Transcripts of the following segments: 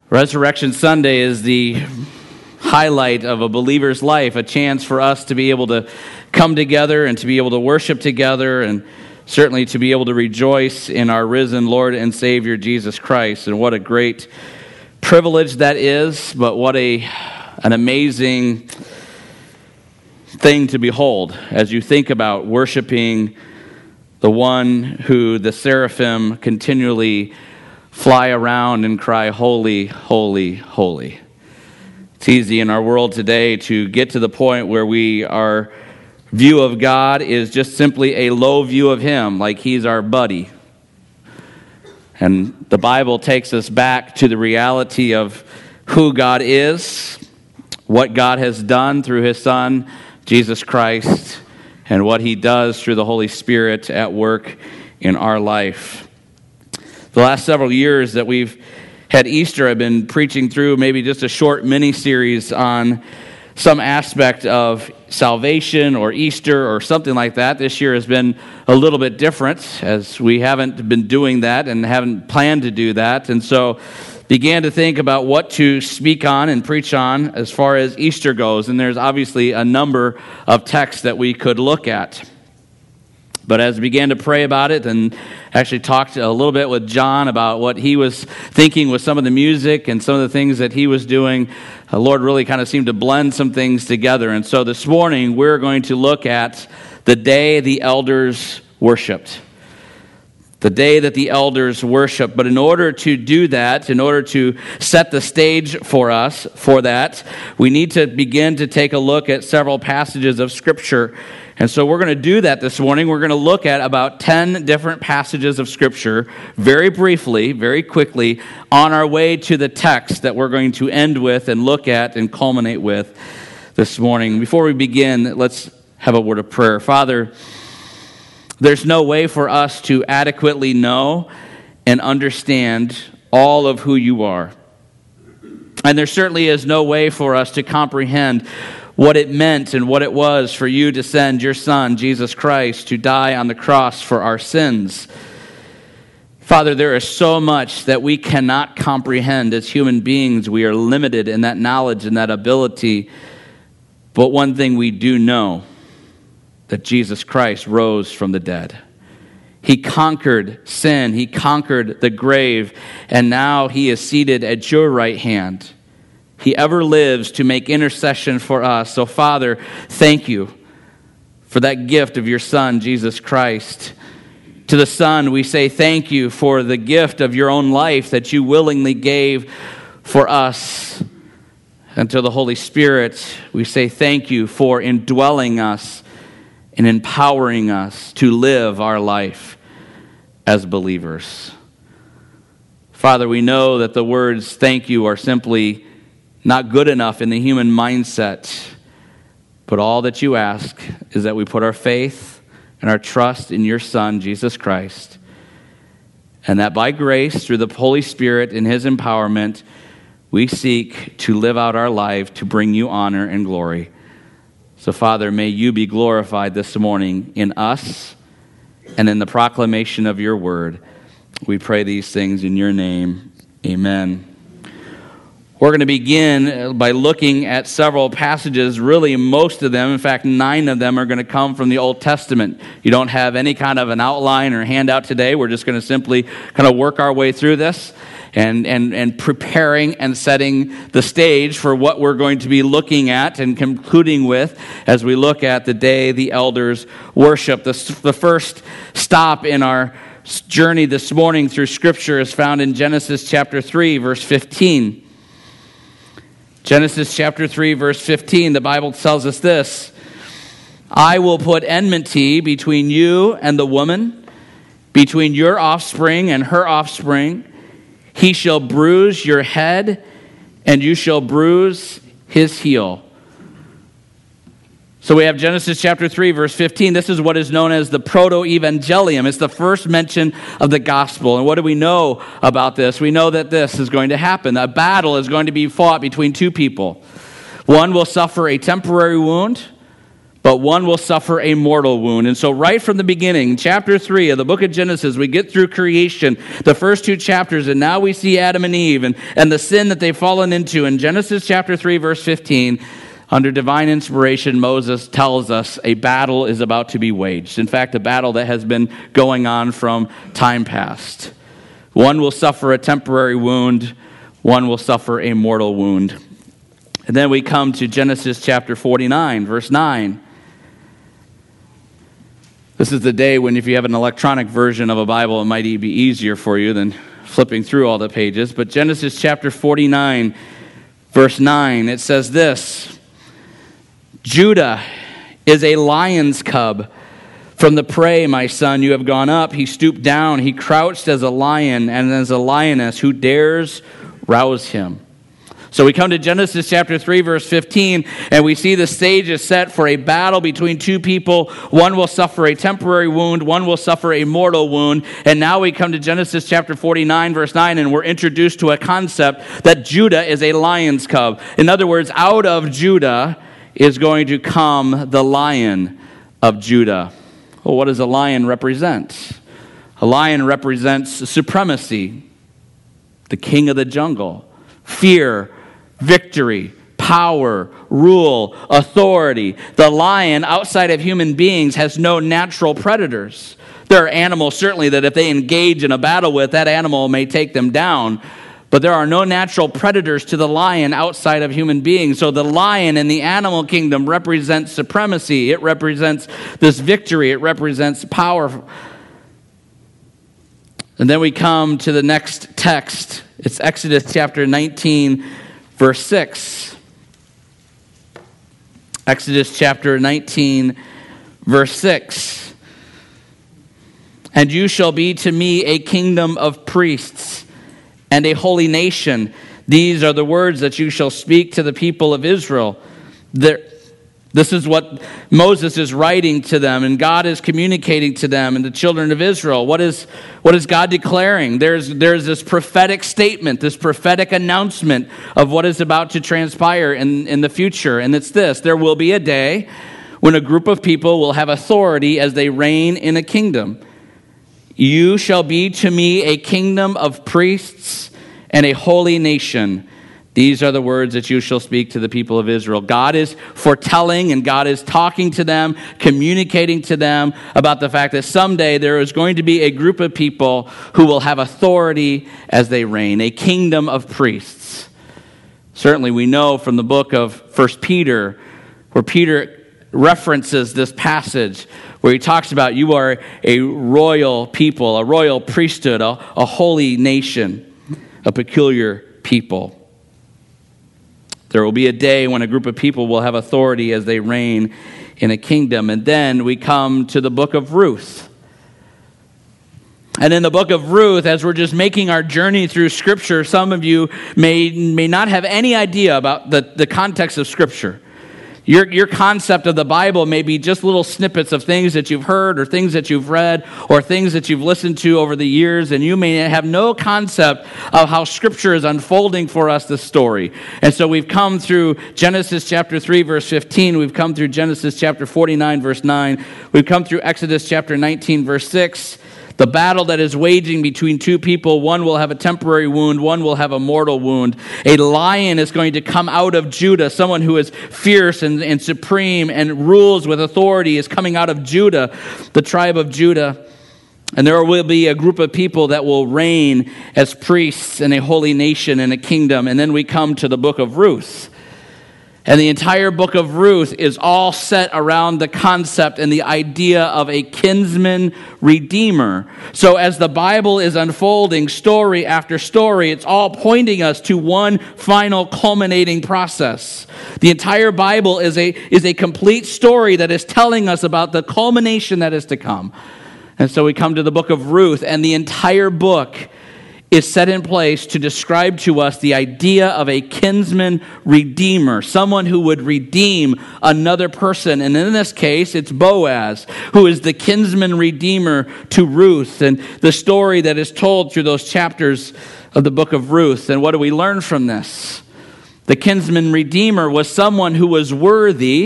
Resurrection Sunday is the highlight of a believer's life, a chance for us to be able to come together and to be able to worship together and certainly to be able to rejoice in our risen Lord and Savior Jesus Christ. And what a great privilege that is, but what an amazing thing to behold as you think about worshiping the one who the seraphim continually fly around and cry, holy, holy, holy. It's easy in our world today to get to the point where our view of God is just simply a low view of Him, like He's our buddy. And the Bible takes us back to the reality of who God is, what God has done through His Son, Jesus Christ, and what He does through the Holy Spirit at work in our life. The last several years that we've had Easter, I've been preaching through maybe just a short mini-series on some aspect of salvation or Easter or something like that. This year has been a little bit different as we haven't been doing that and haven't planned to do that. And so began to think about what to speak on and preach on as far as Easter goes. And there's obviously a number of texts that we could look at. But as I began to pray about it and actually talked a little bit with John about what he was thinking with some of the music and some of the things that he was doing, the Lord really kind of seemed to blend some things together. And so this morning we're going to look at the day the elders worshiped. The day that the elders worship. But in order to do that, in order to set the stage for us for that, we need to begin to take a look at several passages of Scripture. And so we're going to do that this morning. We're going to look at about 10 different passages of Scripture, very briefly, very quickly, on our way to the text that we're going to end with and look at and culminate with this morning. Before we begin, let's have a word of prayer. Father, there's no way for us to adequately know and understand all of who you are. And there certainly is no way for us to comprehend what it meant and what it was for you to send your Son, Jesus Christ, to die on the cross for our sins. Father, there is so much that we cannot comprehend as human beings. We are limited in that knowledge and that ability. But one thing we do know, that Jesus Christ rose from the dead. He conquered sin. He conquered the grave. And now He is seated at your right hand. He ever lives to make intercession for us. So, Father, thank you for that gift of your Son, Jesus Christ. To the Son, we say thank you for the gift of your own life that you willingly gave for us. And to the Holy Spirit, we say thank you for indwelling us and empowering us to live our life as believers. Father, we know that the words thank you are simply not good enough in the human mindset, but all that you ask is that we put our faith and our trust in your Son, Jesus Christ, and that by grace, through the Holy Spirit and His empowerment, we seek to live out our life to bring you honor and glory. So, Father, may you be glorified this morning in us and in the proclamation of your word. We pray these things in your name. Amen. We're going to begin by looking at several passages, really most of them, in fact 9 of them are going to come from the Old Testament. You don't have any kind of an outline or handout today. We're just going to simply kind of work our way through this and preparing and setting the stage for what we're going to be looking at and concluding with as we look at the day the elders worship. The first stop in our journey this morning through Scripture is found in Genesis chapter 3, verse 15. Genesis chapter 3, verse 15, the Bible tells us this: I will put enmity between you and the woman, between your offspring and her offspring. He shall bruise your head, and you shall bruise his heel. So we have Genesis chapter 3, verse 15. This is what is known as the proto-evangelium. It's the first mention of the gospel. And what do we know about this? We know that this is going to happen. A battle is going to be fought between two people. One will suffer a temporary wound, but one will suffer a mortal wound. And so right from the beginning, chapter 3 of the book of Genesis, we get through creation, the first 2 chapters, and now we see Adam and Eve and the sin that they've fallen into. In Genesis chapter 3, verse 15, under divine inspiration, Moses tells us a battle is about to be waged. In fact, a battle that has been going on from time past. One will suffer a temporary wound, one will suffer a mortal wound. And then we come to Genesis chapter 49, verse 9. This is the day when if you have an electronic version of a Bible, it might be easier for you than flipping through all the pages. But Genesis chapter 49, verse 9, it says this: Judah is a lion's cub. From the prey, my son, you have gone up. He stooped down. He crouched as a lion and as a lioness. Who dares rouse him? So we come to Genesis chapter 3, verse 15, and we see the stage is set for a battle between 2 people. One will suffer a temporary wound, one will suffer a mortal wound. And now we come to Genesis chapter 49, verse 9, and we're introduced to a concept that Judah is a lion's cub. In other words, out of Judah is going to come the Lion of Judah. Well, what does a lion represent? A lion represents supremacy, the king of the jungle, fear, victory, power, rule, authority. The lion, outside of human beings, has no natural predators. There are animals, certainly, that if they engage in a battle with, that animal may take them down. But there are no natural predators to the lion outside of human beings. So the lion in the animal kingdom represents supremacy. It represents this victory. It represents power. And then we come to the next text. It's Exodus chapter 19, verse 6. Exodus chapter 19, verse 6. And you shall be to me a kingdom of priests and a holy nation. These are the words that you shall speak to the people of Israel. This is what Moses is writing to them, and God is communicating to them and the children of Israel. What is God declaring? There's this prophetic statement, this prophetic announcement of what is about to transpire in the future. And it's this: there will be a day when a group of people will have authority as they reign in a kingdom. You shall be to me a kingdom of priests and a holy nation. These are the words that you shall speak to the people of Israel. God is foretelling and God is talking to them, communicating to them about the fact that someday there is going to be a group of people who will have authority as they reign, a kingdom of priests. Certainly we know from the book of 1 Peter, where Peter references this passage where he talks about you are a royal people, a royal priesthood, a holy nation, a peculiar people. There will be a day when a group of people will have authority as they reign in a kingdom. And then we come to the book of Ruth. And in the book of Ruth, as we're just making our journey through Scripture, some of you may not have any idea about the context of Scripture. Your concept of the Bible may be just little snippets of things that you've heard or things that you've read or things that you've listened to over the years, and you may have no concept of how Scripture is unfolding for us this story. And so we've come through Genesis chapter 3, verse 15. We've come through Genesis chapter 49, verse 9. We've come through Exodus chapter 19, verse 6. The battle that is waging between 2 people, one will have a temporary wound, one will have a mortal wound. A lion is going to come out of Judah. Someone who is fierce and supreme and rules with authority is coming out of Judah, the tribe of Judah. And there will be a group of people that will reign as priests in a holy nation and a kingdom. And then we come to the book of Ruth. And the entire book of Ruth is all set around the concept and the idea of a kinsman redeemer. So as the Bible is unfolding story after story, it's all pointing us to one final culminating process. The entire Bible is a complete story that is telling us about the culmination that is to come. And so we come to the book of Ruth, and the entire book is set in place to describe to us the idea of a kinsman redeemer, someone who would redeem another person. And in this case, it's Boaz, who is the kinsman redeemer to Ruth, and the story that is told through those chapters of the book of Ruth. And what do we learn from this? The kinsman redeemer was someone who was worthy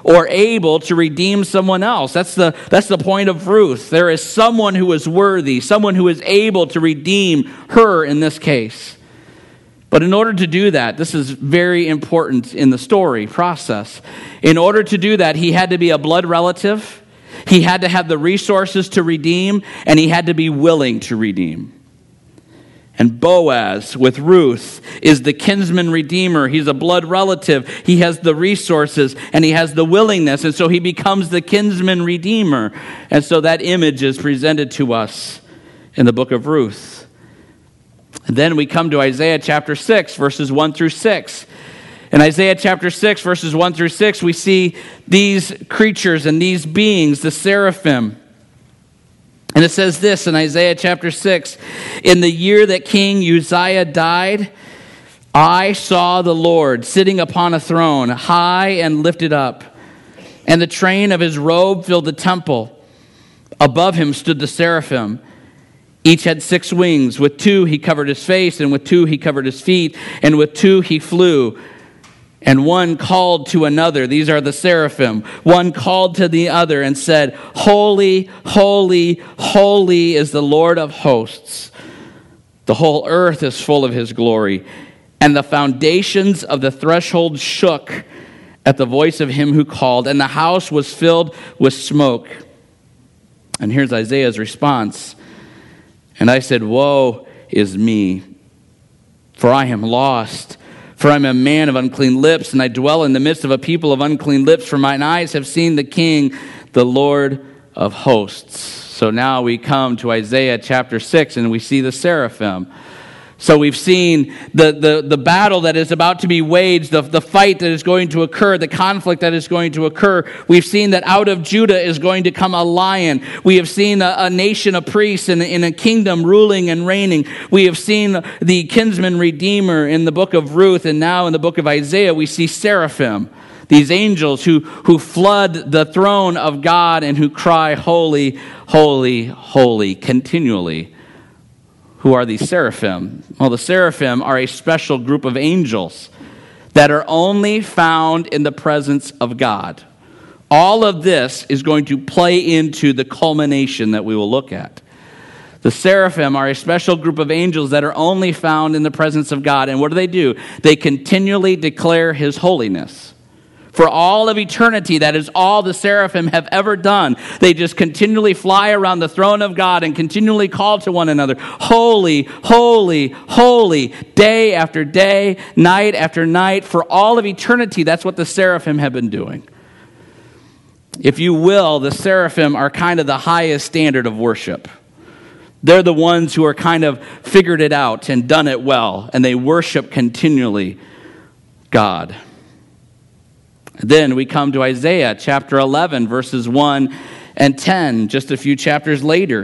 or able to redeem someone else. That's the point of Ruth. There is someone who is worthy, someone who is able to redeem her in this case. But in order to do that, this is very important in the story process. In order to do that, he had to be a blood relative, he had to have the resources to redeem, and he had to be willing to redeem. And Boaz, with Ruth, is the kinsman redeemer. He's a blood relative. He has the resources and he has the willingness. And so he becomes the kinsman redeemer. And so that image is presented to us in the book of Ruth. And then we come to Isaiah chapter 6, verses 1 through 6. In Isaiah chapter 6, verses 1 through 6, we see these creatures and these beings, the seraphim. And it says this in Isaiah chapter 6, "In the year that King Uzziah died, I saw the Lord sitting upon a throne, high and lifted up, and the train of his robe filled the temple. Above him stood the seraphim. Each had 6 wings. With 2 he covered his face, and with 2 he covered his feet, and with 2 he flew. And one called to another," these are the seraphim, "one called to the other and said, 'Holy, holy, holy is the Lord of hosts. The whole earth is full of his glory.' And the foundations of the threshold shook at the voice of him who called, and the house was filled with smoke." And here's Isaiah's response. "And I said, 'Woe is me, for I am lost. For I am a man of unclean lips, and I dwell in the midst of a people of unclean lips, for mine eyes have seen the King, the Lord of hosts.'" So now we come to Isaiah chapter 6, and we see the seraphim. So we've seen the battle that is about to be waged, the fight that is going to occur, the conflict that is going to occur. We've seen that out of Judah is going to come a lion. We have seen a nation of priests in a kingdom ruling and reigning. We have seen the kinsman redeemer in the book of Ruth, and now in the book of Isaiah we see seraphim, these angels who flood the throne of God and who cry, "Holy, holy, holy," continually. Who are these seraphim? Well, the seraphim are a special group of angels that are only found in the presence of God. All of this is going to play into the culmination that we will look at. The seraphim are a special group of angels that are only found in the presence of God. And what do? They continually declare his holiness. For all of eternity, that is all the seraphim have ever done. They just continually fly around the throne of God and continually call to one another, "Holy, holy, holy," day after day, night after night. For all of eternity, that's what the seraphim have been doing. If you will, the seraphim are kind of the highest standard of worship. They're the ones who are kind of figured it out and done it well, and they worship continually God. Then we come to Isaiah chapter 11, verses 1 and 10, just a few chapters later.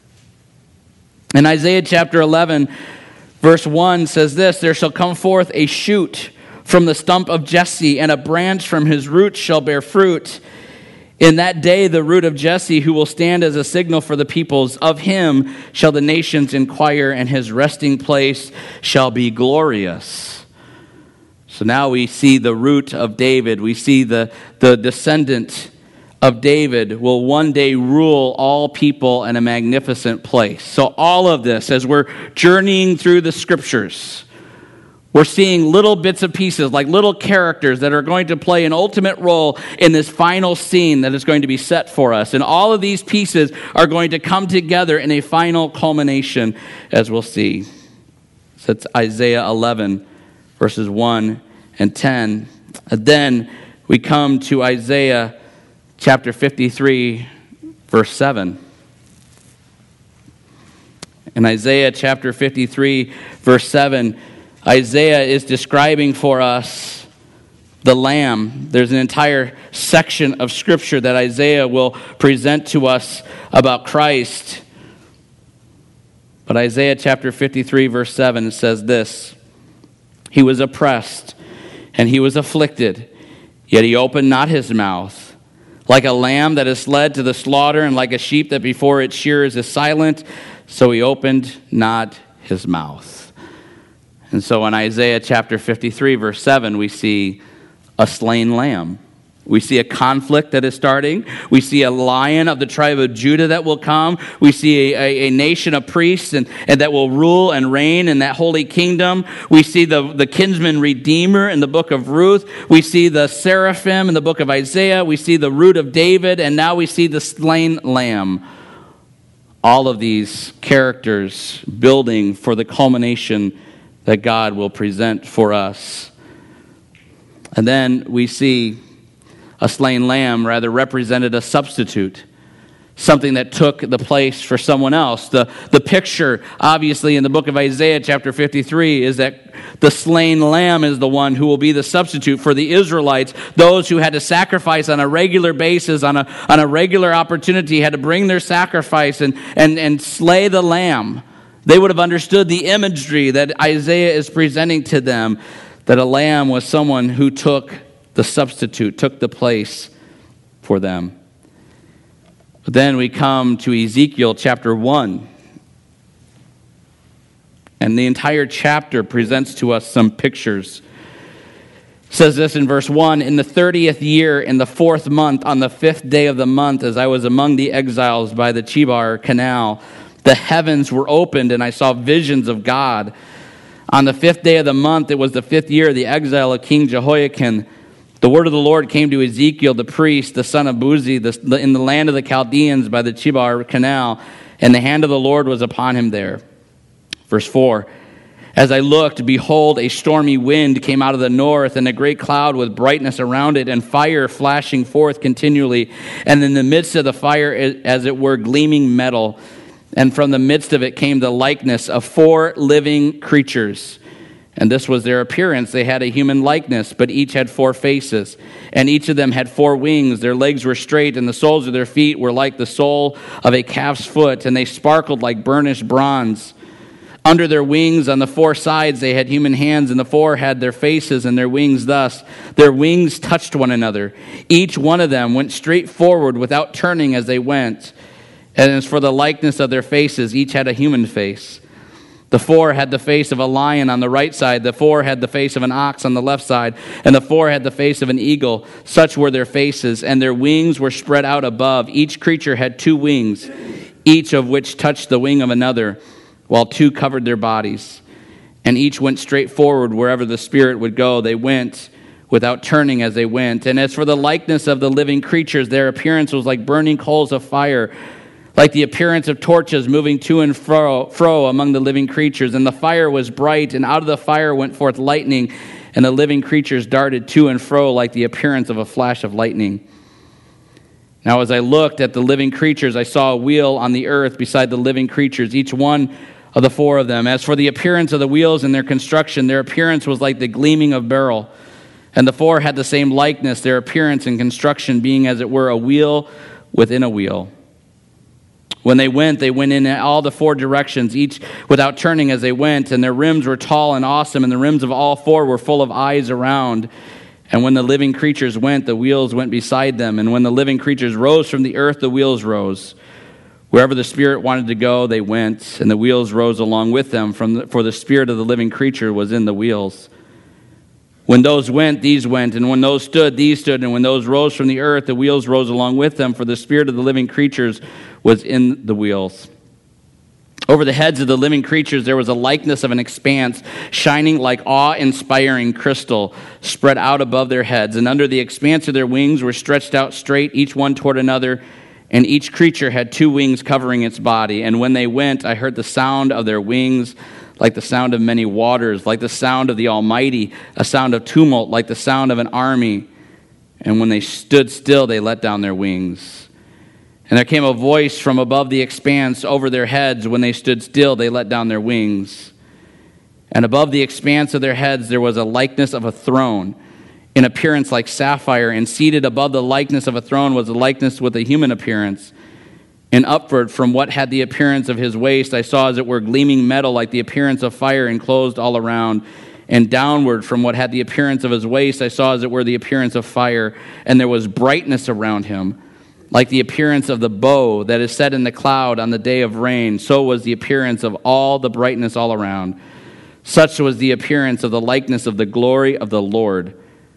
In Isaiah chapter 11, verse 1 says this, "There shall come forth a shoot from the stump of Jesse, and a branch from his roots shall bear fruit. In that day the root of Jesse, who will stand as a signal for the peoples, of him shall the nations inquire, and his resting place shall be glorious." So now we see the root of David. We see the descendant of David will one day rule all people in a magnificent place. So all of this, as we're journeying through the scriptures, we're seeing little bits and pieces, like little characters that are going to play an ultimate role in this final scene that is going to be set for us. And all of these pieces are going to come together in a final culmination, as we'll see. So it's Isaiah 11, verses 1 and 10. And then we come to Isaiah chapter 53, verse 7. In Isaiah chapter 53, verse 7, Isaiah is describing for us the Lamb. There's an entire section of Scripture that Isaiah will present to us about Christ. But Isaiah chapter 53, verse 7 says this, "He was oppressed, and he was afflicted, yet he opened not his mouth. Like a lamb that is led to the slaughter, and like a sheep that before its shearers is silent, so he opened not his mouth." And so in Isaiah chapter 53, verse 7, we see a slain lamb. We see a conflict that is starting. We see a lion of the tribe of Judah that will come. We see a nation of priests and that will rule and reign in that holy kingdom. We see the kinsman redeemer in the book of Ruth. We see the seraphim in the book of Isaiah. We see the root of David, and now we see the slain lamb. All of these characters building for the culmination that God will present for us. And then we see a slain lamb rather represented a substitute, something that took the place for someone else. The picture, obviously, in the book of Isaiah, chapter 53, is that the slain lamb is the one who will be the substitute for the Israelites, those who had to sacrifice on a regular basis, on a regular opportunity, had to bring their sacrifice and slay the lamb. They would have understood the imagery that Isaiah is presenting to them, that a lamb was someone who took the substitute, took the place for them. But then we come to Ezekiel chapter 1. And the entire chapter presents to us some pictures. It says this in verse 1, "In the 30th year, in the 4th month, on the 5th day of the month, as I was among the exiles by the Chebar Canal, the heavens were opened, and I saw visions of God. On the 5th day of the month, it was the 5th year of the exile of King Jehoiakim. The word of the Lord came to Ezekiel, the priest, the son of Buzi, in the land of the Chaldeans by the Chebar Canal, and the hand of the Lord was upon him there." Verse 4, "As I looked, behold, a stormy wind came out of the north, and a great cloud with brightness around it, and fire flashing forth continually. And in the midst of the fire, as it were, gleaming metal. And from the midst of it came the likeness of 4 living creatures. And this was their appearance. They had a human likeness, but each had 4 faces. And each of them had 4 wings. Their legs were straight, and the soles of their feet were like the sole of a calf's foot, and they sparkled like burnished bronze. Under their wings, on the 4 sides, they had human hands, and the 4 had their faces and their wings thus. Their wings touched one another. Each one of them went straight forward without turning as they went. And as for the likeness of their faces, each had a human face. The 4 had the face of a lion on the right side. The 4 had the face of an ox on the left side. And the 4 had the face of an eagle. Such were their faces. And their wings were spread out above. Each creature had 2 wings, each of which touched the wing of another, while 2 covered their bodies. And each went straight forward wherever the Spirit would go. They went without turning as they went. And as for the likeness of the living creatures, their appearance was like burning coals of fire, like the appearance of torches moving to and fro among the living creatures. And the fire was bright, and out of the fire went forth lightning, and the living creatures darted to and fro like the appearance of a flash of lightning. Now as I looked at the living creatures, I saw a wheel on the earth beside the living creatures, each one of the 4 of them. As for the appearance of the wheels and their construction, their appearance was like the gleaming of beryl. And the 4 had the same likeness, their appearance and construction being as it were a wheel within a wheel. When they went in all the 4 directions, each without turning as they went, and their rims were tall and awesome, and the rims of all 4 were full of eyes around. And when the living creatures went, the wheels went beside them. And when the living creatures rose from the earth, the wheels rose. Wherever the Spirit wanted to go, they went, and the wheels rose along with them, for the spirit of the living creature was in the wheels. When those went, these went, and when those stood, these stood, and when those rose from the earth, the wheels rose along with them, for the spirit of the living creatures was in the wheels. Over the heads of the living creatures there was a likeness of an expanse, shining like awe-inspiring crystal, spread out above their heads, and under the expanse of their wings were stretched out straight, each one toward another, and each creature had 2 wings covering its body. And when they went, I heard the sound of their wings, like the sound of many waters, like the sound of the Almighty, a sound of tumult, like the sound of an army. And when they stood still, they let down their wings. And there came a voice from above the expanse over their heads. When they stood still, they let down their wings. And above the expanse of their heads, there was a likeness of a throne, in appearance like sapphire, and seated above the likeness of a throne was a likeness with a human appearance. And upward from what had the appearance of his waist, I saw as it were gleaming metal like the appearance of fire enclosed all around. And downward from what had the appearance of his waist, I saw as it were the appearance of fire. And there was brightness around him, like the appearance of the bow that is set in the cloud on the day of rain. So was the appearance of all the brightness all around. Such was the appearance of the likeness of the glory of the Lord.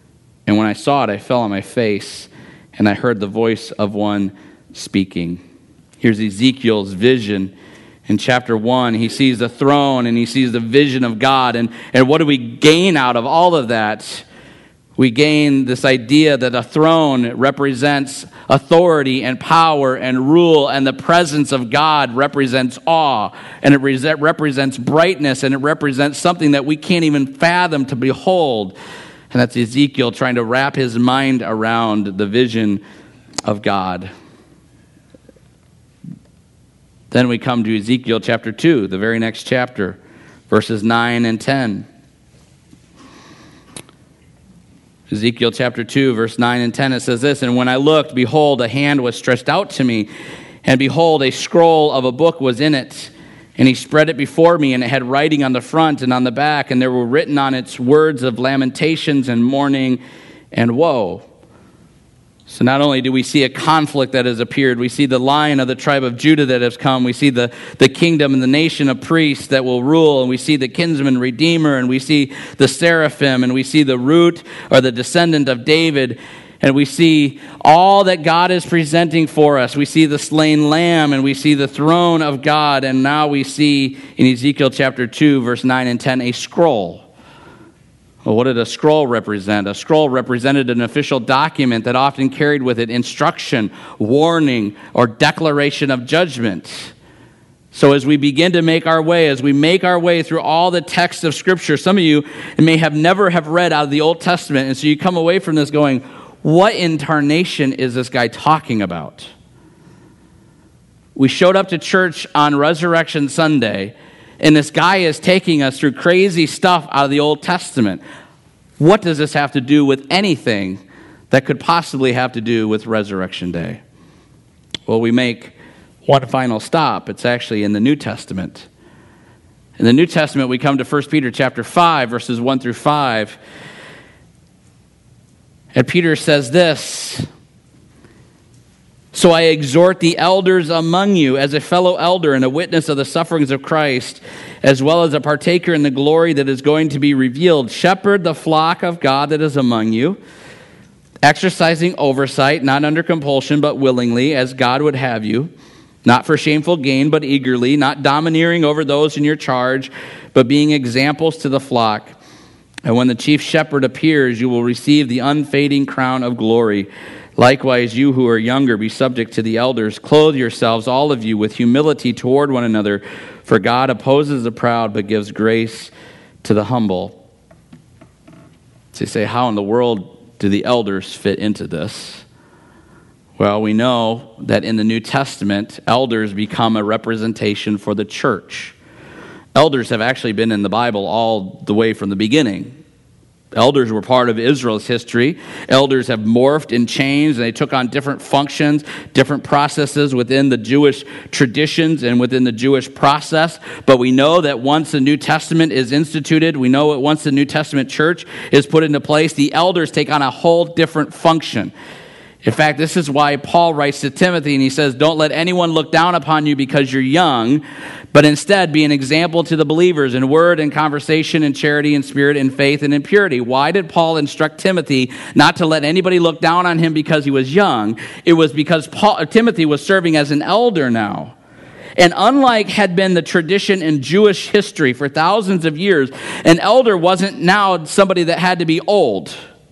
And when I saw it, I fell on my face, and I heard the voice of one speaking. Here's Ezekiel's vision. In chapter 1, he sees the throne and he sees the vision of God. And what do we gain out of all of that? We gain this idea that a throne represents authority and power and rule, and the presence of God represents awe, and it represents brightness, and it represents something that we can't even fathom to behold. And that's Ezekiel trying to wrap his mind around the vision of God. Then we come to Ezekiel chapter 2, the very next chapter, verses 9 and 10. Ezekiel chapter 2, verse 9 and 10, it says this, "And when I looked, behold, a hand was stretched out to me, and behold, a scroll of a book was in it. And he spread it before me, and it had writing on the front and on the back, and there were written on its words of lamentations and mourning and woe." So not only do we see a conflict that has appeared, we see the Lion of the tribe of Judah that has come. We see the kingdom and the nation of priests that will rule, and we see the kinsman redeemer, and we see the seraphim, and we see the root or the descendant of David, and we see all that God is presenting for us. We see the slain lamb, and we see the throne of God, and now we see in Ezekiel chapter 2, verse 9 and 10, a scroll. Well, what did a scroll represent? A scroll represented an official document that often carried with it instruction, warning, or declaration of judgment. So as we begin to make our way, through all the texts of Scripture, some of you may have never have read out of the Old Testament, and so you come away from this going, what in tarnation is this guy talking about? We showed up to church on Resurrection Sunday, and this guy is taking us through crazy stuff out of the Old Testament. What does this have to do with anything that could possibly have to do with Resurrection Day? Well, we make one final stop. It's actually in the New Testament. In the New Testament, we come to 1 Peter chapter 5, verses 1 through 5. And Peter says this, "So I exhort the elders among you as a fellow elder and a witness of the sufferings of Christ, as well as a partaker in the glory that is going to be revealed. Shepherd the flock of God that is among you, exercising oversight, not under compulsion, but willingly, as God would have you, not for shameful gain, but eagerly, not domineering over those in your charge, but being examples to the flock. And when the chief shepherd appears, you will receive the unfading crown of glory. Likewise, you who are younger, be subject to the elders. Clothe yourselves, all of you, with humility toward one another. For God opposes the proud, but gives grace to the humble." So you say, how in the world do the elders fit into this? Well, we know that in the New Testament, elders become a representation for the church. Elders have actually been in the Bible all the way from the beginning. Elders were part of Israel's history. Elders have morphed and changed, and they took on different functions, different processes within the Jewish traditions and within the Jewish process. But we know that once the New Testament is instituted, we know that once the New Testament church is put into place, the elders take on a whole different function. In fact, this is why Paul writes to Timothy, and he says, "Don't let anyone look down upon you because you're young, but instead be an example to the believers in word and conversation and charity and spirit and faith and in purity." Why did Paul instruct Timothy not to let anybody look down on him because he was young? It was because Timothy was serving as an elder now. And unlike had been the tradition in Jewish history for thousands of years, an elder wasn't now somebody that had to be old.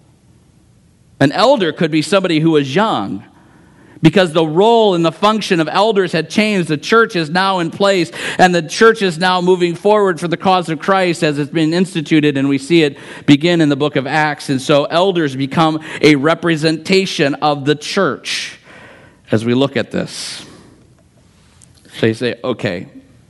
An elder could be somebody who was young. Because the role and the function of elders had changed, the church is now in place, and the church is now moving forward for the cause of Christ as it's been instituted, and we see it begin in the book of Acts. And so elders become a representation of the church as we look at this. So you say, okay,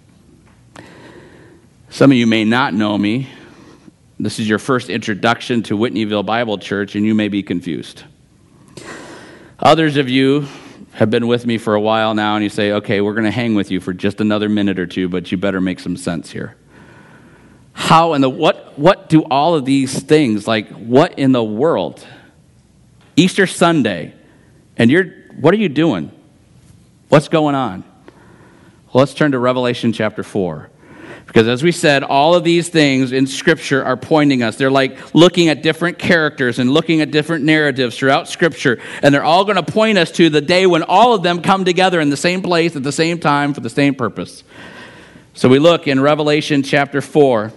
some of you may not know me. This is your first introduction to Whitneyville Bible Church, and you may be confused. Others of you have been with me for a while now, and you say, okay, we're going to hang with you for just another minute or two, but you better make some sense here. How in the what do all of these things, like what in the world? Easter Sunday, and what are you doing? What's going on? Well, let's turn to Revelation chapter 4. Because as we said, all of these things in Scripture are pointing us. They're like looking at different characters and looking at different narratives throughout Scripture. And they're all going to point us to the day when all of them come together in the same place at the same time for the same purpose. So we look in Revelation chapter 4.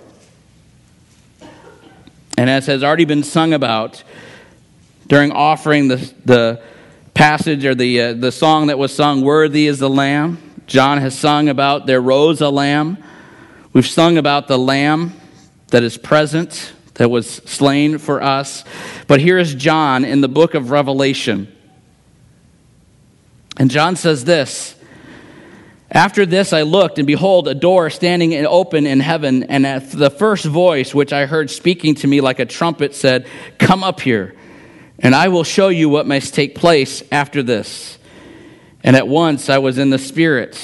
And as has already been sung about during offering the passage or the song that was sung, "Worthy is the Lamb." John has sung about there rose a lamb. We've sung about the Lamb that is present, that was slain for us. But here is John in the book of Revelation. And John says this, "After this I looked, and behold, a door standing open in heaven, and at the first voice which I heard speaking to me like a trumpet said, 'Come up here, and I will show you what must take place after this.' And at once I was in the Spirit.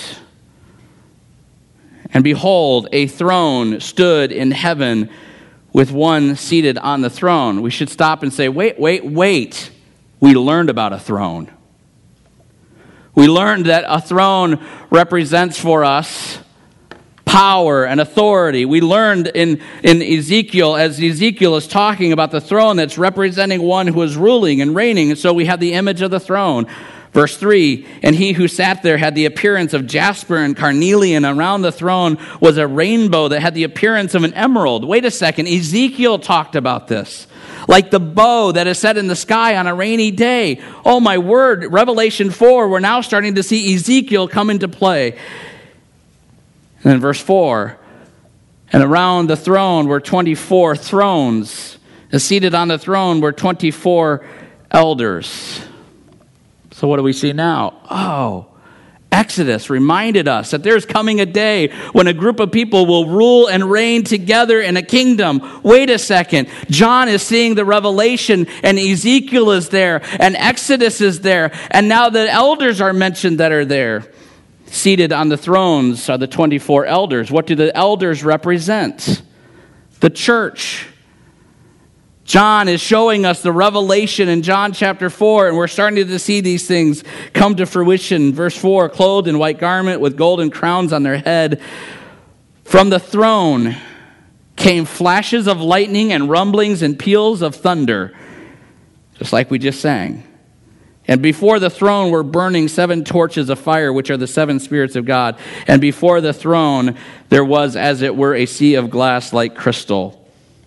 And behold, a throne stood in heaven with one seated on the throne." We should stop and say, wait. We learned about a throne. We learned that a throne represents for us power and authority. We learned in Ezekiel, as Ezekiel is talking about the throne that's representing one who is ruling and reigning. And so we have the image of the throne. Verse 3, "And he who sat there had the appearance of jasper and carnelian. Around the throne was a rainbow that had the appearance of an emerald." Wait a second, Ezekiel talked about this. Like the bow that is set in the sky on a rainy day. Oh my word, Revelation 4, we're now starting to see Ezekiel come into play. And then verse 4, "And around the throne were 24 thrones. And seated on the throne were 24 elders." So what do we see now? Oh, Exodus reminded us that there's coming a day when a group of people will rule and reign together in a kingdom. Wait a second. John is seeing the revelation, and Ezekiel is there, and Exodus is there, and now the elders are mentioned that are there. Seated on the thrones are the 24 elders. What do the elders represent? The church. John is showing us the revelation in John chapter 4, and we're starting to see these things come to fruition. Verse 4, "Clothed in white garment with golden crowns on their head. From the throne came flashes of lightning and rumblings and peals of thunder." Just like we just sang. "And before the throne were burning 7 torches of fire, which are the 7 spirits of God. And before the throne there was, as it were, a sea of glass like crystal.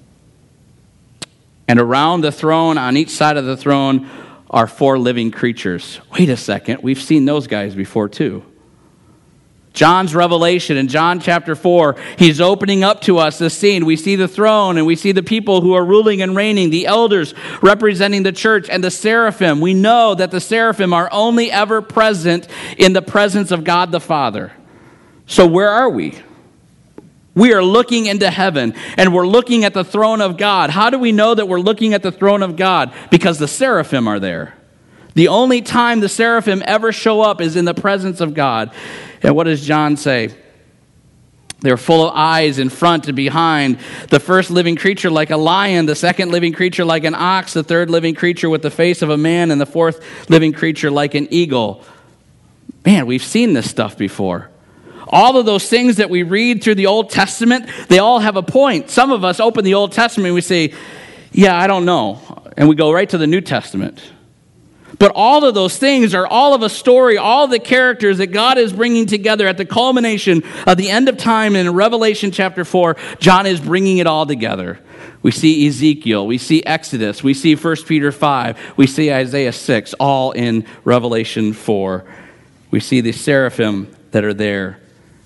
And around the throne, on each side of the throne, are 4 living creatures." Wait a second, we've seen those guys before too. John's revelation in John chapter 4, he's opening up to us this scene. We see the throne, and we see the people who are ruling and reigning, the elders representing the church, and the seraphim. We know that the seraphim are only ever present in the presence of God the Father. So where are we? We are looking into heaven, and we're looking at the throne of God. How do we know that we're looking at the throne of God? Because the seraphim are there. The only time the seraphim ever show up is in the presence of God. And what does John say? "They're full of eyes in front and behind. The first living creature like a lion, the second living creature like an ox, the third living creature with the face of a man, and the fourth living creature like an eagle." Man, we've seen this stuff before. All of those things that we read through the Old Testament, they all have a point. Some of us open the Old Testament and we say, "Yeah, I don't know." And we go right to the New Testament. But all of those things are all of a story, all the characters that God is bringing together at the culmination of the end of time in Revelation chapter 4. John is bringing it all together. We see Ezekiel, we see Exodus, we see 1 Peter 5, we see Isaiah 6, all in Revelation 4. We see the seraphim that are there.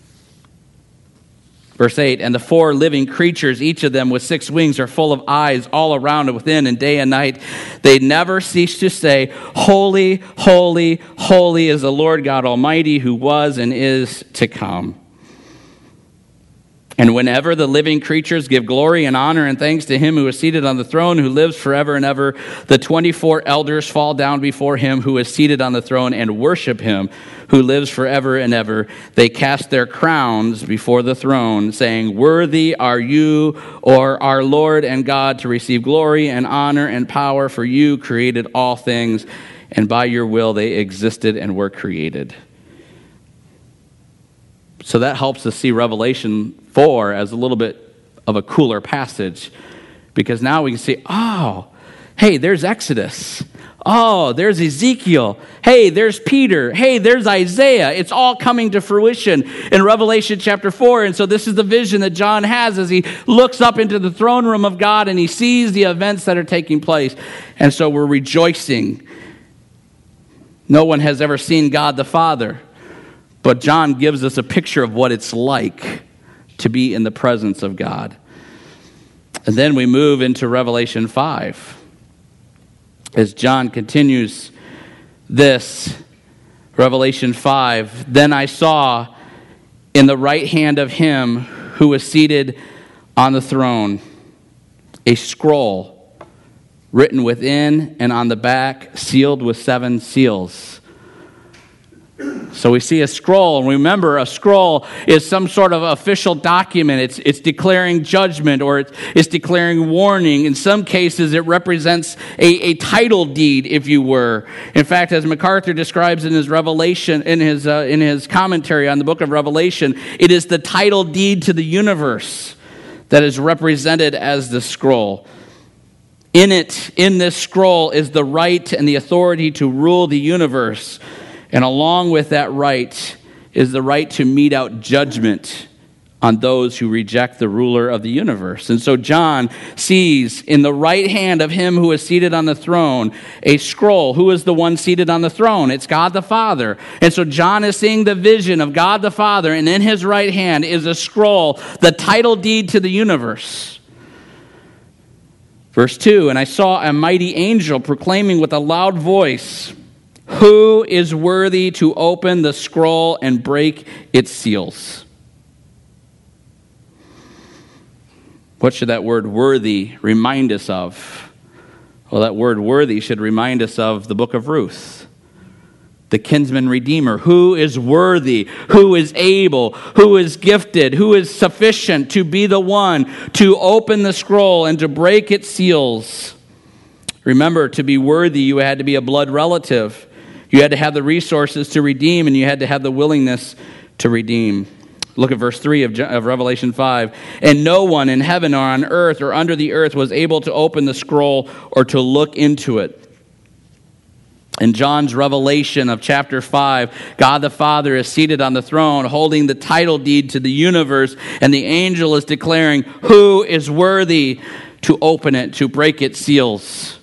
Verse 8, "And the 4 living creatures, each of them with 6 wings, are full of eyes all around and within, and day and night they never cease to say, 'Holy, holy, holy is the Lord God Almighty, who was and is to come.' And whenever the living creatures give glory and honor and thanks to him who is seated on the throne, who lives forever and ever, the 24 elders fall down before him who is seated on the throne and worship him who lives forever and ever. They cast their crowns before the throne, saying, 'Worthy are you, or our Lord and God, to receive glory and honor and power, for you created all things, and by your will they existed and were created.'" So that helps us see Revelation 4 as a little bit of a cooler passage, because now we can see, oh, hey, there's Exodus. Oh, there's Ezekiel. Hey, there's Peter. Hey, there's Isaiah. It's all coming to fruition in Revelation chapter 4. And so this is the vision that John has as he looks up into the throne room of God and he sees the events that are taking place. And so we're rejoicing. No one has ever seen God the Father, but John gives us a picture of what it's like to be in the presence of God. And then we move into Revelation 5. As John continues this, Revelation 5, then I saw in the right hand of him who was seated on the throne a scroll written within and on the back, sealed with 7 seals. So we see a scroll, and remember, a scroll is some sort of official document. It's declaring judgment, or it's declaring warning. In some cases, it represents a title deed, if you were. In fact, as MacArthur describes in his Revelation, in his commentary on the book of Revelation, it is the title deed to the universe that is represented as the scroll. In this scroll, is the right and the authority to rule the universe. And along with that right is the right to mete out judgment on those who reject the ruler of the universe. And so John sees in the right hand of him who is seated on the throne a scroll. Who is the one seated on the throne? It's God the Father. And so John is seeing the vision of God the Father, and in his right hand is a scroll, the title deed to the universe. Verse 2, and I saw a mighty angel proclaiming with a loud voice, who is worthy to open the scroll and break its seals? What should that word worthy remind us of? Well, that word worthy should remind us of the book of Ruth, the kinsman redeemer. Who is worthy? Who is able? Who is gifted? Who is sufficient to be the one to open the scroll and to break its seals? Remember, to be worthy, you had to be a blood relative. You had to have the resources to redeem, and you had to have the willingness to redeem. Look at verse 3 of Revelation 5. And no one in heaven or on earth or under the earth was able to open the scroll or to look into it. In John's revelation of chapter 5, God the Father is seated on the throne, holding the title deed to the universe, and the angel is declaring who is worthy to open it, to break its seals.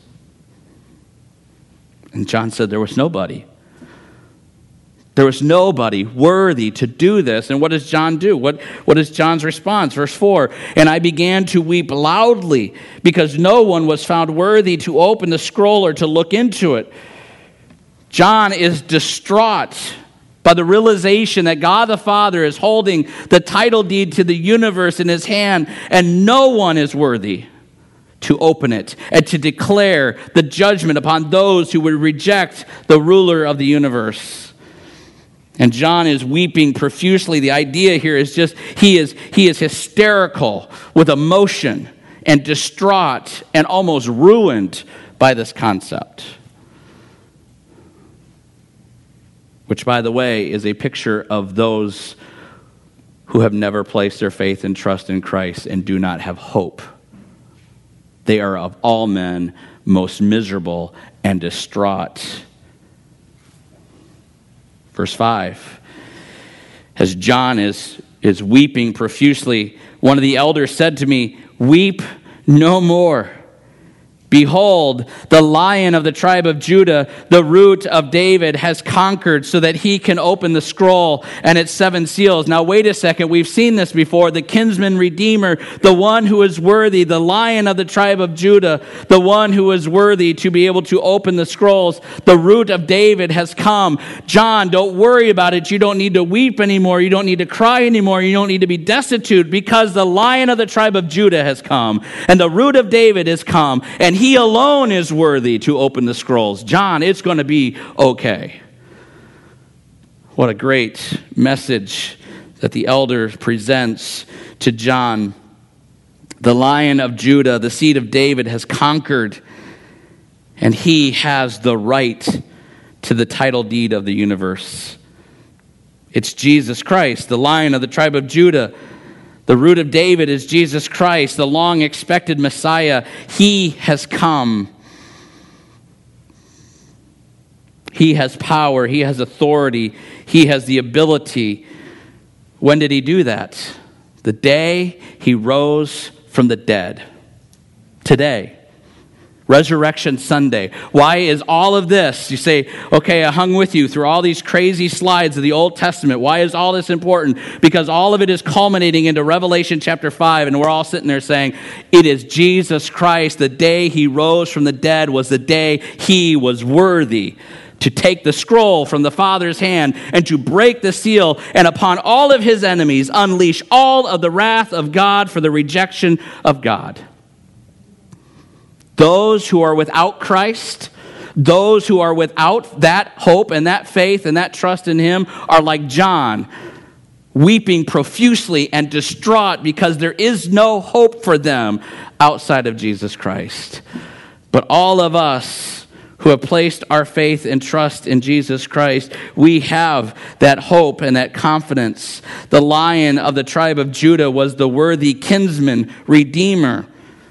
And John said there was nobody. There was nobody worthy to do this. And what does John do? What is John's response? Verse 4, and I began to weep loudly because no one was found worthy to open the scroll or to look into it. John is distraught by the realization that God the Father is holding the title deed to the universe in his hand, and no one is worthy to open it and to declare the judgment upon those who would reject the ruler of the universe. And John is weeping profusely. The idea here is just he is hysterical with emotion and distraught and almost ruined by this concept. Which, by the way, is a picture of those who have never placed their faith and trust in Christ and do not have hope. They are of all men most miserable and distraught. Verse 5, as John is weeping profusely, one of the elders said to me, weep no more. Behold, the Lion of the tribe of Judah, the Root of David, has conquered so that he can open the scroll and its 7 seals. Now, wait a second. We've seen this before. The kinsman redeemer, the one who is worthy, the Lion of the tribe of Judah, the one who is worthy to be able to open the scrolls, the Root of David has come. John, don't worry about it. You don't need to weep anymore. You don't need to cry anymore. You don't need to be destitute, because the Lion of the tribe of Judah has come, and the Root of David has come, and he alone is worthy to open the scrolls. John, it's going to be okay. What a great message that the elder presents to John. The Lion of Judah, the seed of David, has conquered, and he has the right to the title deed of the universe. It's Jesus Christ, the Lion of the tribe of Judah. The root of David is Jesus Christ, the long-expected Messiah. He has come. He has power. He has authority. He has the ability. When did he do that? The day he rose from the dead. Today. Resurrection Sunday. Why is all of this? You say, okay, I hung with you through all these crazy slides of the Old Testament. Why is all this important? Because all of it is culminating into Revelation chapter 5, and we're all sitting there saying, it is Jesus Christ. The day he rose from the dead was the day he was worthy to take the scroll from the Father's hand and to break the seal, and upon all of his enemies unleash all of the wrath of God for the rejection of God. Those who are without Christ, those who are without that hope and that faith and that trust in him are like John, weeping profusely and distraught because there is no hope for them outside of Jesus Christ. But all of us who have placed our faith and trust in Jesus Christ, we have that hope and that confidence. The Lion of the tribe of Judah was the worthy kinsman, redeemer.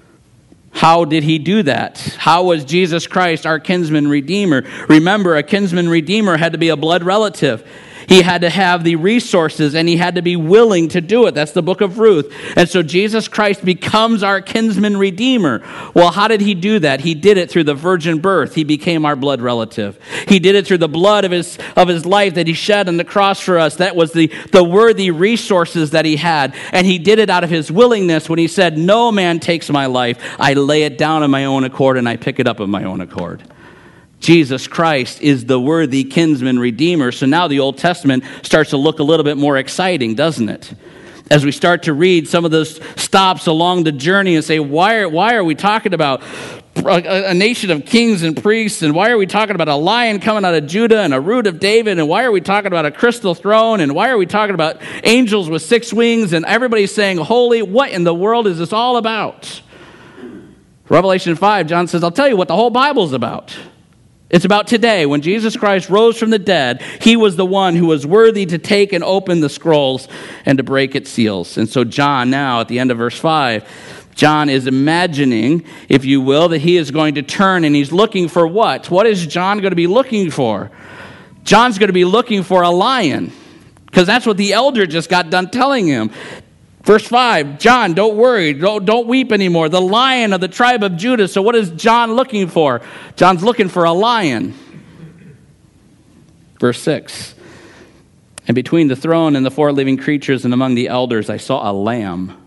How did he do that? How was Jesus Christ our kinsman redeemer? Remember, a kinsman redeemer had to be a blood relative. He had to have the resources, and he had to be willing to do it. That's the book of Ruth. And so Jesus Christ becomes our kinsman redeemer. Well, how did he do that? He did it through the virgin birth. He became our blood relative. He did it through the blood of his life that he shed on the cross for us. That was the worthy resources that he had. And he did it out of his willingness when he said, no man takes my life. I lay it down on my own accord, and I pick it up of my own accord. Jesus Christ is the worthy kinsman redeemer. So now the Old Testament starts to look a little bit more exciting, doesn't it? As we start to read some of those stops along the journey and say, why are we talking about a nation of kings and priests? And why are we talking about a lion coming out of Judah and a root of David? And why are we talking about a crystal throne? And why are we talking about angels with 6 wings? And everybody's saying, holy, what in the world is this all about? Revelation 5, John says, I'll tell you what the whole Bible's about. It's about today. When Jesus Christ rose from the dead, he was the one who was worthy to take and open the scrolls and to break its seals. And so John now, at the end of verse 5, John is imagining, if you will, that he is going to turn, and he's looking for what? What is John going to be looking for? John's going to be looking for a lion, because that's what the elder just got done telling him. Verse 5, John, don't worry, don't weep anymore. The Lion of the tribe of Judah. So what is John looking for? John's looking for a lion. Verse 6, and between the throne and the 4 living creatures and among the elders, I saw a lamb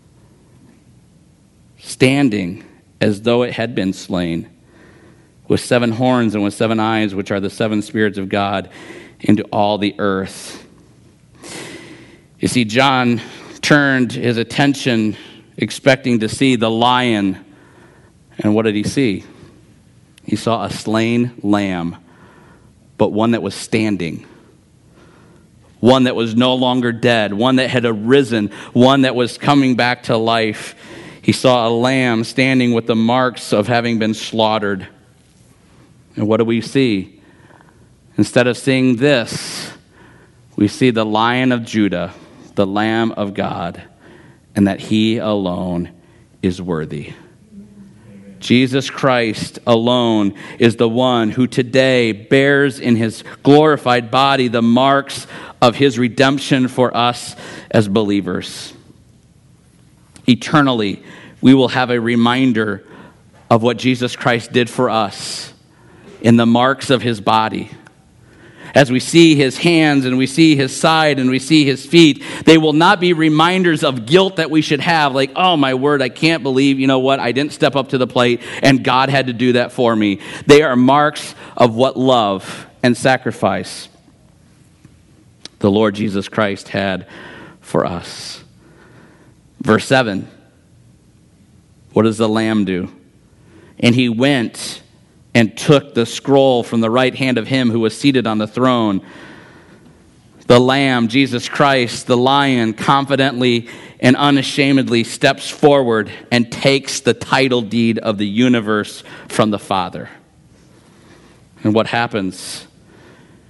standing as though it had been slain, with 7 horns and with 7 eyes, which are the 7 spirits of God into all the earth. You see, John turned his attention expecting to see the lion. And what did he see? He saw a slain lamb, but one that was standing. One that was no longer dead. One that had arisen. One that was coming back to life. He saw a lamb standing with the marks of having been slaughtered. And what do we see? Instead of seeing this, we see the Lion of Judah, the Lamb of God, and that he alone is worthy. Jesus Christ alone is the one who today bears in his glorified body the marks of his redemption for us as believers. Eternally, we will have a reminder of what Jesus Christ did for us in the marks of his body. As we see his hands and we see his side and we see his feet, they will not be reminders of guilt that we should have, like, oh my word, I can't believe, you know what, I didn't step up to the plate and God had to do that for me. They are marks of what love and sacrifice the Lord Jesus Christ had for us. Verse 7, what does the Lamb do? And he went and took the scroll from the right hand of him who was seated on the throne. The Lamb, Jesus Christ, the Lion, confidently and unashamedly steps forward and takes the title deed of the universe from the Father. And what happens?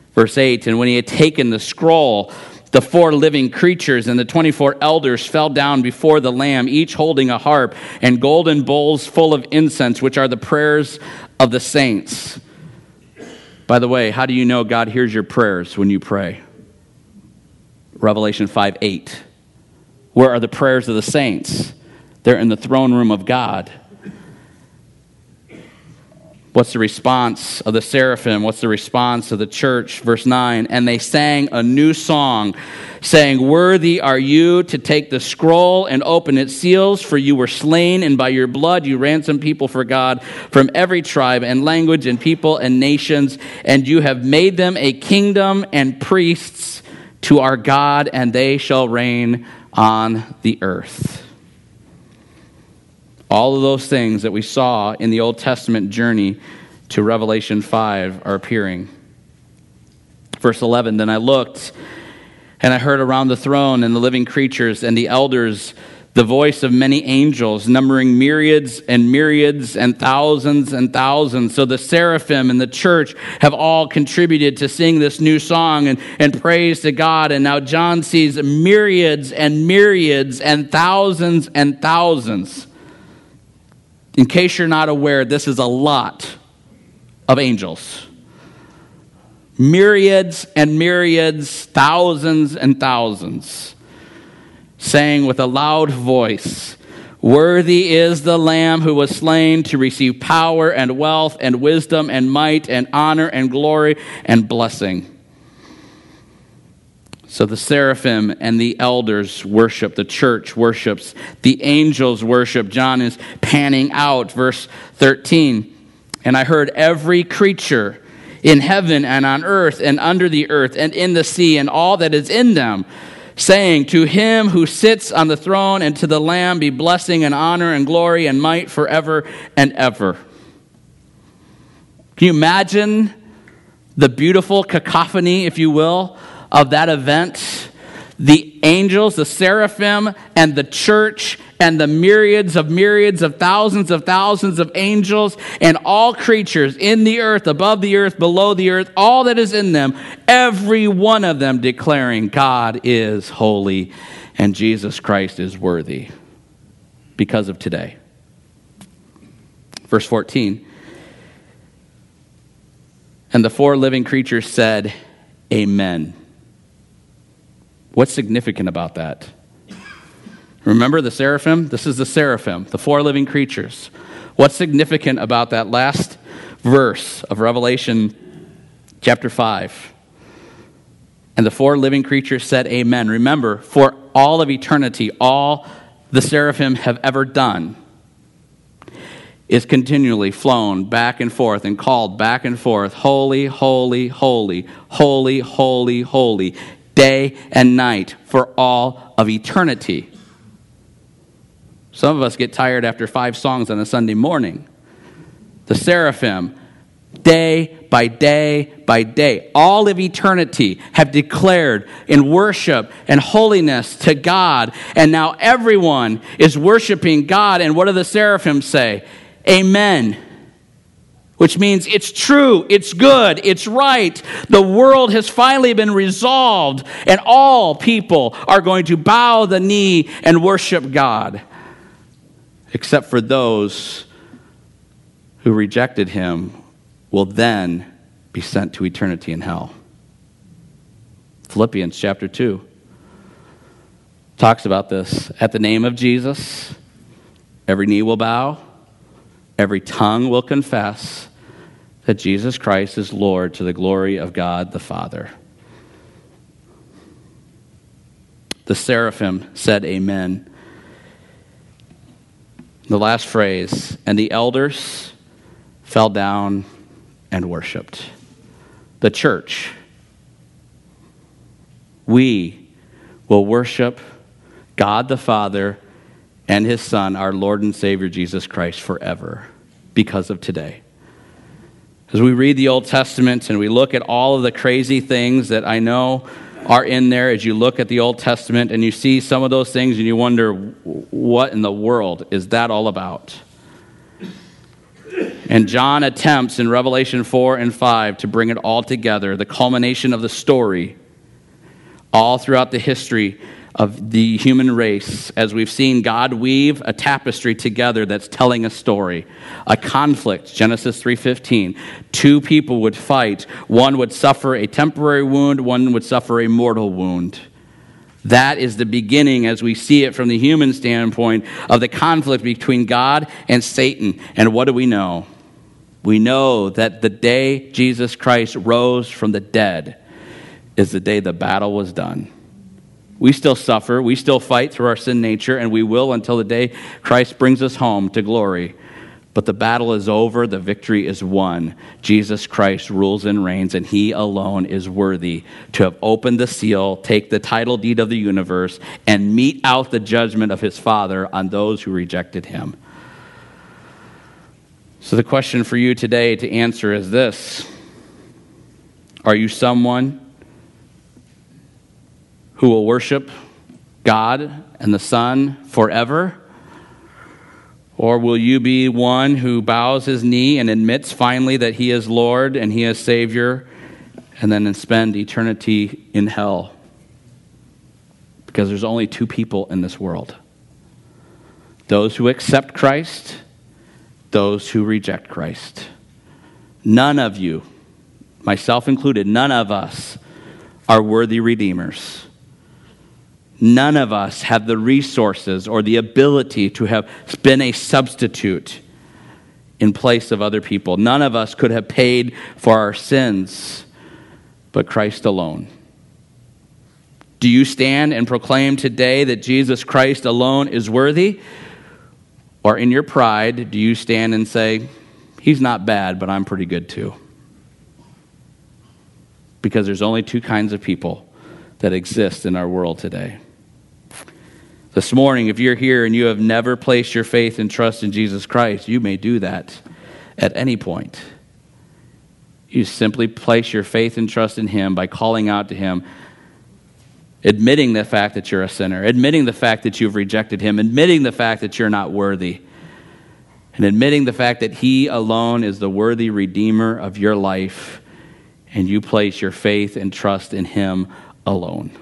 Verse 8, and when he had taken the scroll, the 4 living creatures and the 24 elders fell down before the Lamb, each holding a harp and golden bowls full of incense, which are the prayers of the saints. By the way, how do you know God hears your prayers when you pray? Revelation 5:8. Where are the prayers of the saints? They're in the throne room of God. What's the response of the seraphim? What's the response of the church? Verse 9, and they sang a new song, saying, worthy are you to take the scroll and open its seals, for you were slain, and by your blood you ransomed people for God from every tribe and language and people and nations, and you have made them a kingdom and priests to our God, and they shall reign on the earth. All of those things that we saw in the Old Testament journey to Revelation 5 are appearing. Verse 11, then I looked, and I heard around the throne and the living creatures and the elders the voice of many angels, numbering myriads and myriads and thousands and thousands. So the seraphim and the church have all contributed to sing this new song and praise to God. And now John sees myriads and myriads and thousands and thousands. In case you're not aware, this is a lot of angels. Myriads and myriads, thousands and thousands, saying with a loud voice, worthy is the Lamb who was slain to receive power and wealth and wisdom and might and honor and glory and blessing. So the seraphim and the elders worship, the church worships, the angels worship. John is panning out, verse 13. And I heard every creature in heaven and on earth and under the earth and in the sea and all that is in them, saying, to him who sits on the throne and to the Lamb be blessing and honor and glory and might forever and ever. Can you imagine the beautiful cacophony, if you will, of that event? The angels, the seraphim, and the church, and the myriads of thousands of angels, and all creatures in the earth, above the earth, below the earth, all that is in them, every one of them declaring God is holy and Jesus Christ is worthy because of today. Verse 14, and the 4 living creatures said, Amen. What's significant about that? Remember the seraphim? This is the seraphim, the 4 living creatures. What's significant about that last verse of Revelation chapter 5? And the 4 living creatures said, Amen. Remember, for all of eternity, all the seraphim have ever done is continually flown back and forth and called back and forth, holy, holy, holy, holy, holy, holy, day and night for all of eternity. Some of us get tired after 5 songs on a Sunday morning. The seraphim, day by day by day, all of eternity have declared in worship and holiness to God. And now everyone is worshiping God. And what do the seraphim say? Amen. Which means it's true, it's good, it's right. The world has finally been resolved, and all people are going to bow the knee and worship God, except for those who rejected him will then be sent to eternity in hell. Philippians chapter 2 talks about this. At the name of Jesus, every knee will bow, every tongue will confess that Jesus Christ is Lord, to the glory of God the Father. The seraphim said amen. The last phrase, and the elders fell down and worshiped. The church, we will worship God the Father and his Son, our Lord and Savior Jesus Christ, forever because of today. As we read the Old Testament and we look at all of the crazy things that I know are in there, as you look at the Old Testament and you see some of those things and you wonder, what in the world is that all about? And John attempts in Revelation 4 and 5 to bring it all together, the culmination of the story, all throughout the history of the human race, as we've seen God weave a tapestry together that's telling a story. A conflict, Genesis 3:15. Two people would fight. One would suffer a temporary wound, one would suffer a mortal wound. That is the beginning, as we see it from the human standpoint, of the conflict between God and Satan. And what do we know? We know that the day Jesus Christ rose from the dead is the day the battle was done. We still suffer, we still fight through our sin nature, and we will until the day Christ brings us home to glory. But the battle is over, the victory is won. Jesus Christ rules and reigns, and he alone is worthy to have opened the seal, take the title deed of the universe, and mete out the judgment of his Father on those who rejected him. So the question for you today to answer is this: are you someone who will worship God and the Son forever? Or will you be one who bows his knee and admits finally that he is Lord and he is Savior, and then spend eternity in hell? Because there's only two people in this world: those who accept Christ, those who reject Christ. None of you, myself included, none of us are worthy redeemers. None of us have the resources or the ability to have been a substitute in place of other people. None of us could have paid for our sins, but Christ alone. Do you stand and proclaim today that Jesus Christ alone is worthy? Or in your pride, do you stand and say, he's not bad, but I'm pretty good too? Because there's only two kinds of people that exist in our world today. This morning, if you're here and you have never placed your faith and trust in Jesus Christ, you may do that at any point. You simply place your faith and trust in him by calling out to him, admitting the fact that you're a sinner, admitting the fact that you've rejected him, admitting the fact that you're not worthy, and admitting the fact that he alone is the worthy redeemer of your life, and you place your faith and trust in him alone.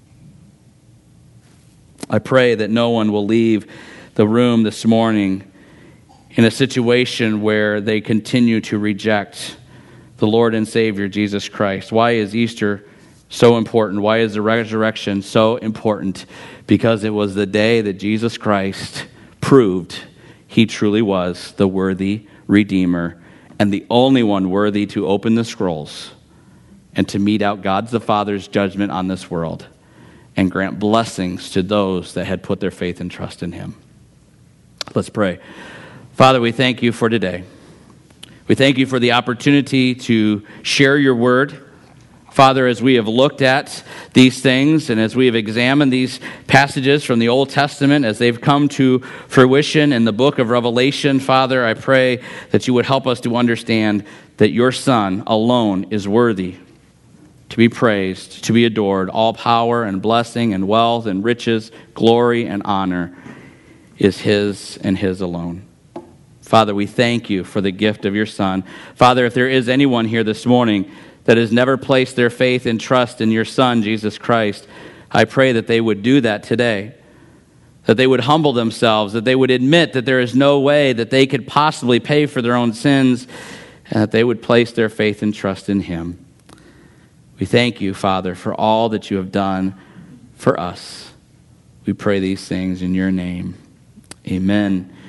I pray that no one will leave the room this morning in a situation where they continue to reject the Lord and Savior, Jesus Christ. Why is Easter so important? Why is the resurrection so important? Because it was the day that Jesus Christ proved he truly was the worthy Redeemer and the only one worthy to open the scrolls and to mete out God the Father's judgment on this world and grant blessings to those that had put their faith and trust in him. Let's pray. Father, we thank you for today. We thank you for the opportunity to share your word. Father, as we have looked at these things and as we have examined these passages from the Old Testament, as they've come to fruition in the book of Revelation, Father, I pray that you would help us to understand that your Son alone is worthy to be praised, to be adored. All power and blessing and wealth and riches, glory and honor is his and his alone. Father, we thank you for the gift of your Son. Father, if there is anyone here this morning that has never placed their faith and trust in your Son, Jesus Christ, I pray that they would do that today, that they would humble themselves, that they would admit that there is no way that they could possibly pay for their own sins, and that they would place their faith and trust in him. We thank you, Father, for all that you have done for us. We pray these things in your name. Amen.